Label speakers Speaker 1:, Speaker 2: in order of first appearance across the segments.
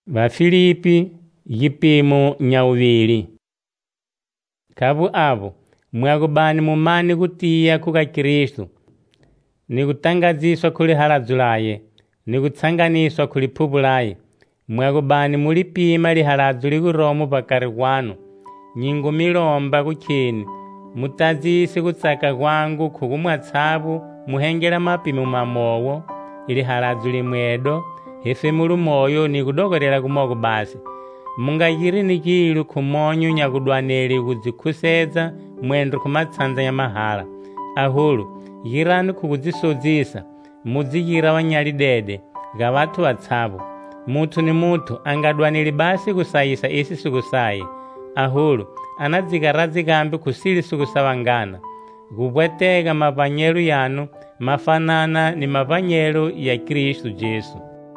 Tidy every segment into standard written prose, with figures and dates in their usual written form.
Speaker 1: Vafilipi yipimo nyauvili. Kavu avo mwakubani mumani kutiya kuka Kristu, ni kutangaziswa kuli halazu laye, ni kutsanganiswa kuli phupu laye. Mwakubani mulipima lihalazu likuromo pakari kwanu, nyingu milomba kukhini, mutazise kutsaka kwangu kukumwatsavu muhengela mapimo mamowo, ili halazu limwedo, ife mulu moyo ni kudokolela kumoku basi. Mungayiri ni kilu kumonyu nyakudwaneli kuzikuseza mwendo kumatsanza ya mahala. Ahulu, yirani kukuzisozisa, muziyira wanyali dede, ga watu watsabu. Mutu ni mutu, angadwaneli basi kusayisa isi sukusayi. Ahulu, anazikarazi gambi kusili sukusawangana. Kupwetega mapanyelu yanu, mafanana ni mapanyelu ya Kristu Jesu.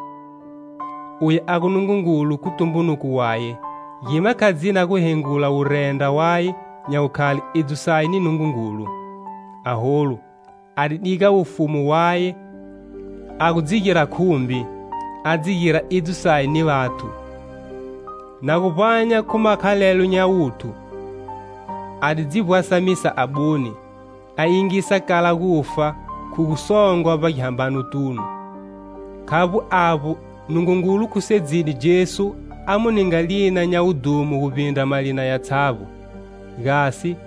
Speaker 2: Uye akunungungulu kutumbunuku waye, yima kazina kuhengula urenda waye, nyaukali idusayi ni nungungulu. Ahulu, adidiga ufumu waye, akuzigira kumbi, azigira idusayi ni watu. Nakupanya kumakalelu nyautu, adizibwasamisa abuni, aingisa kala kufa, kukusongwa bakihambanu tunu. Kabu abu, nungungulu kusedzidi Jesu amuningalina nyaudumu kubinda malina ya tsabu. Gasi,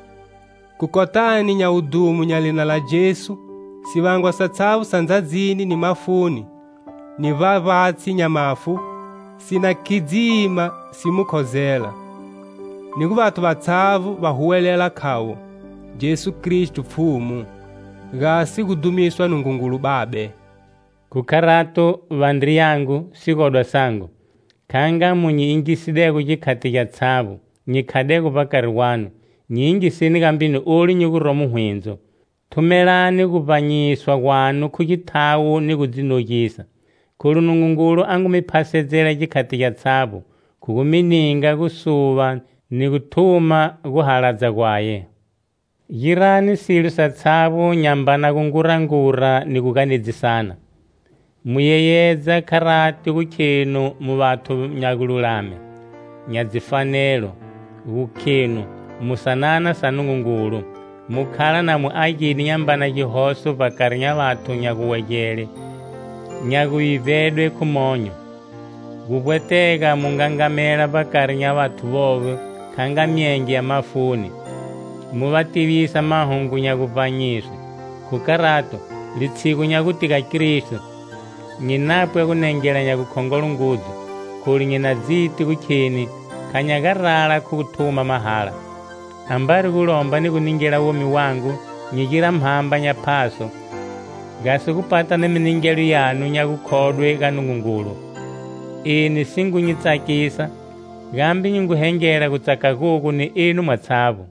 Speaker 2: kukotani nyaudumu nyalina la Jesu, siwangwa sa tsabu sanzazini ni mafuni, ni vavatsi nyamafu, sina kizima simukozela. Niku vatu vatsavu vahuwelela kawo, Jesu Kristu Pfumu, gasi kudumiswa nungungulu babe.
Speaker 1: Kukarato vandri yangu sikodwa sangu, kanga munyiingiside kuchikati ya tsavu, nyikade kupakari wanu, nyiingisini kambini uli nyikuromu hwenzo. Tumelani kupanyiswa kwanu kuchithawu ni kudzinokisa. Kulu nungungulu angumipasezela chikati ya tsavu, kukumininga kusuva ni kutuma kuhalaza kwaye. Yirani silu sa tsavu nyambana kungurangura ni kukanedzisana. Muyeyeza karati kukhinu mu vatu nyakululame, nyadzifanelo, kukhinu, musanana sa nungungulu, mukhala na muakini nyambana jihoso pakari nya vatu nyakuwekele, nyakuivedwe kumonyo. Kupweteka mungangamela pakari nya vatu vowe, khanga myengi ya mafuni, muvativisa mahungu nyakupanyiswe. Kukarato, litsiku nyakutika Kristu, nyinapwe kunengela nyakukhongola ngudzo, kuli nyina ziti kukhini, kanyakarala kutuma mahala. Ambari kulomba ni kuningela womi wangu, nyikira mhamba nyaphaso, gasi kupata ni miningelu yanu nyakukhodwe kanungungulu. Ini singunyitsakisa, gambi nyinguhengela kutsaka kuku ni inu mwatsavu.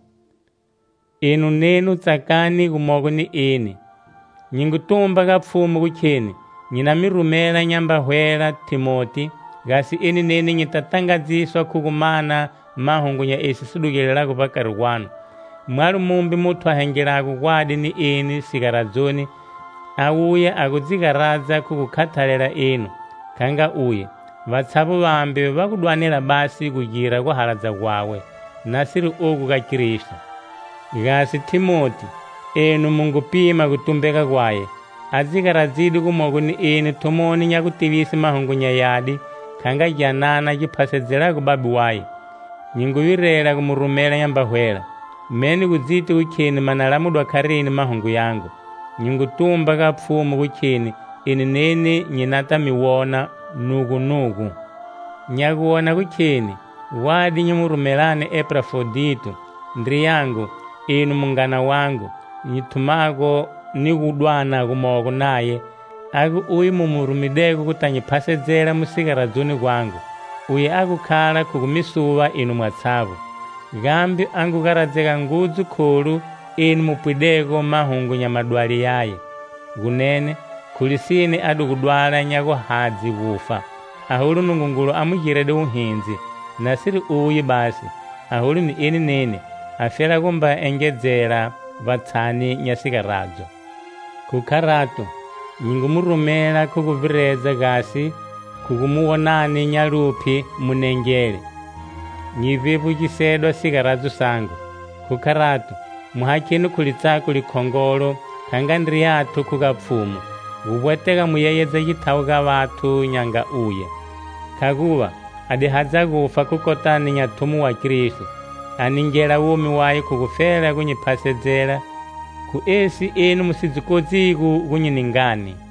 Speaker 1: Inu nenu tsakani kumoku ni ini. Nyingutumba kapfumu kukhini, nyina mirumela nyambahwela Timoti, gasi ini neni nyitatangaziswa kukumana mahungu nya isi sidukelelaku pakari kwanu. Mwalu mumbi mutu ahengelaku kwadi ni ini sikarazoni, auye akuzikaraza kukukhathalela inu. Kanga uye, vatsavu vambi vakudwanela basi kujira kuhalaza kwawe, nasiri uku ka Kristu. Gasi Timoti, enu mungupima kutumbeka kwaye, azikarazidi kumoku ni ini tumoni nyakutivisi mahungu nya yadi, khanga janana jiphasezela kubabi waye. Nyinguvirela kumurumela nyambahwela, meni kuziti kukhini manalamudwa kharini mahungu yangu. Nyingutumba kapfumu kukhini, ini neni nyinata miwona nuku. Nyakuwona kukhini, wadi nyimurumelane Epafrodito, ndri yangu, inu mungana wangu, nyitumako ni kudwana kumoku naye, aku uyi mumurumideko kutanyiphasezela musikarazoni kwangu, uye akukhala kukumisuva inu mwatsavu. Gambi angukarazeka ngudzu khulu inu mupwideko mahungu nyamadwali yaye. Kunene, kulisini adu kudwala nyakuhadzi kufa. Ahulu nungungulu amujirede uhinzi, nasiri uyi basi, ahulu ni ini nene, afela kumba engedzela vatsani nyasikaradzo. Kukarato, nyingumurumela kukuvireza gasi, kukumuwonani nyalupi munengele. Nyivivu chisedwa sikarazu sangu. Kukaratu, muhakinu kulitsaku likhongolo, khanga ndiri yathu kukapfumu. Ubweteka muyeyeze chithauka vathu nyanga uye. Khakuva, adihaza kufa kukotani nyathumu wa Kristu. Aningela umi waye kukufela kunyiphasedzela. Ku esi enu musizikodziku kunyininngani.